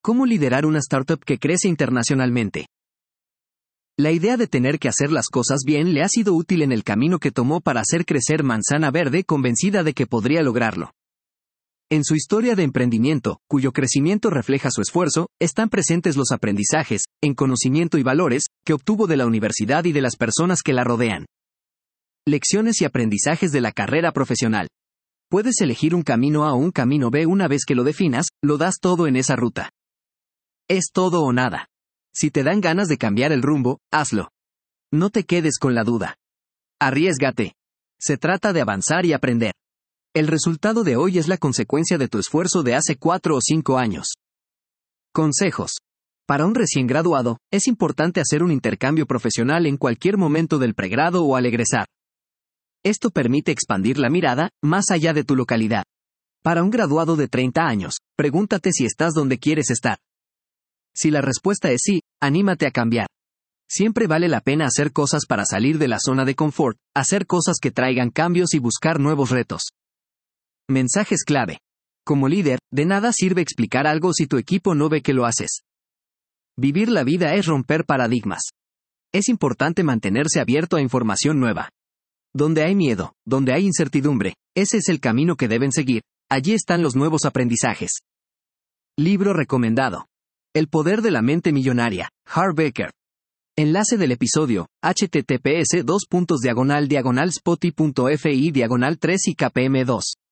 ¿Cómo liderar una startup que crece internacionalmente? La idea de tener que hacer las cosas bien le ha sido útil en el camino que tomó para hacer crecer Manzana Verde, convencida de que podría lograrlo. En su historia de emprendimiento, cuyo crecimiento refleja su esfuerzo, están presentes los aprendizajes, en conocimiento y valores, que obtuvo de la universidad y de las personas que la rodean. Lecciones y aprendizajes de la carrera profesional. Puedes elegir un camino A o un camino B. Una vez que lo definas, lo das todo en esa ruta. Es todo o nada. Si te dan ganas de cambiar el rumbo, hazlo. No te quedes con la duda. Arriésgate. Se trata de avanzar y aprender. El resultado de hoy es la consecuencia de tu esfuerzo de hace 4 o 5 años. Consejos. Para un recién graduado, es importante hacer un intercambio profesional en cualquier momento del pregrado o al egresar. Esto permite expandir la mirada, más allá de tu localidad. Para un graduado de 30 años, pregúntate si estás donde quieres estar. Si la respuesta es sí, anímate a cambiar. Siempre vale la pena hacer cosas para salir de la zona de confort, hacer cosas que traigan cambios y buscar nuevos retos. Mensajes clave. Como líder, de nada sirve explicar algo si tu equipo no ve que lo haces. Vivir la vida es romper paradigmas. Es importante mantenerse abierto a información nueva. Donde hay miedo, donde hay incertidumbre, ese es el camino que deben seguir. Allí están los nuevos aprendizajes. Libro recomendado. El poder de la mente millonaria, Hart Becker. Enlace del episodio, https://spotify.fi/3 y kpm2.